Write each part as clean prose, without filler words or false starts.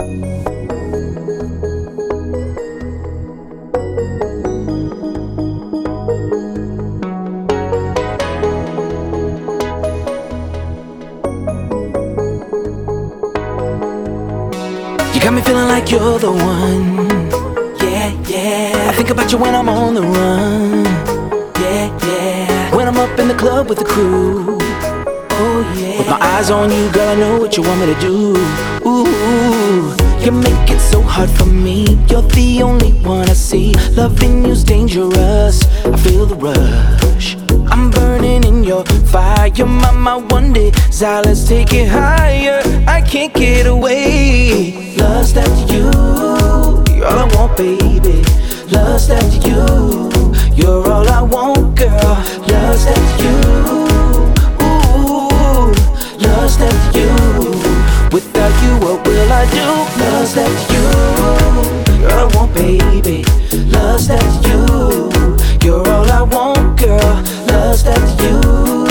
You got me feeling like you're the one. Yeah, yeah. I think about you when I'm on the run. Yeah, yeah. When I'm up in the club with the crew. Oh yeah. With my eyes on you, girl, I know what you want me to do. Ooh, you make it so hard for me. You're the only one I see. Loving you's dangerous. I feel the rush. I'm burning in your fire. You're my one desire. Let's take it higher. I can't get away. Lust after you, you're all I want, baby. Lust after you, you're all I want, girl. Lust after you, ooh, lust after you. Without you, what will I do? Lust after you, you're all I want, baby. Lust after you, you're all I want, girl. Lust after you,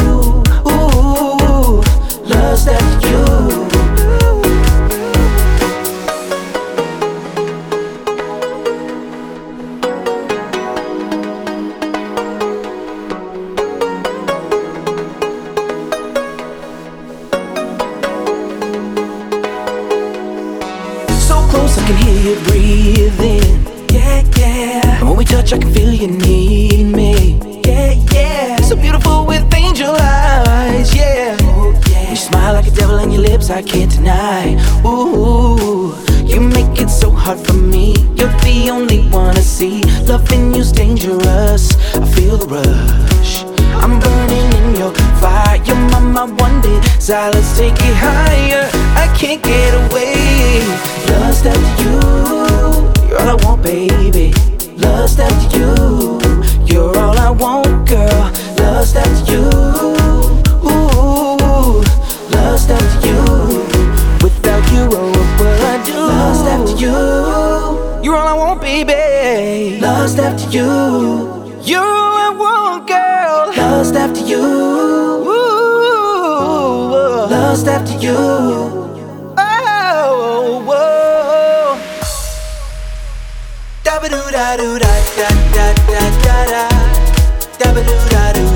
ooh, lust after you. Close, I can hear you breathing. Yeah, yeah. And when we touch, I can feel you need me. Yeah, yeah. So beautiful with angel eyes. Yeah, oh, yeah. You smile like a devil and your lips I can't deny. Ooh, you make it so hard for me. You're the only one I see. Loving you's dangerous. I feel the rush. I'm burning in your fire. You're my one desire. Let's take it higher. I can't get away. Lust after you, you're all I want, baby. Lust after you, you're all I want, girl. Lust after you, ooh, lust after you. Without you, oh, what will I do? Lust after you, you're all I want, baby. Lust after you, you're all I want, girl. Lust after you, ooh, lust after you. Da ba doo da doo da da da da da da da ba doo da doo.